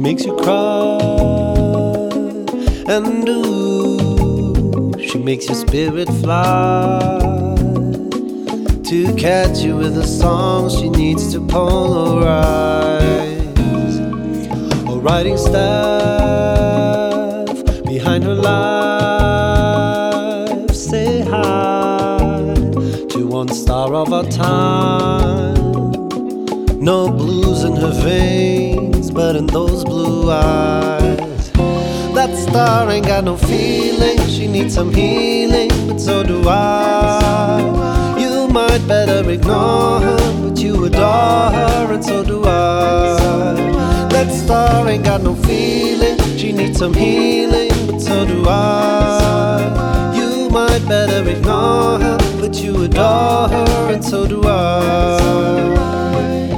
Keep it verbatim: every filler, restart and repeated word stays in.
makes you cry, and ooh, she makes your spirit fly. To catch you with a song, she needs to polarize. A writing staff behind her life. Say hi to one star of our time. No blues in her veins, but in those blue eyes. That star ain't got no feeling, she needs some healing, but so do I. You might better ignore her, but you adore her, and so do I. That star ain't got no feeling, she needs some healing, but so do I. You might better ignore her, but you adore her, and so do I.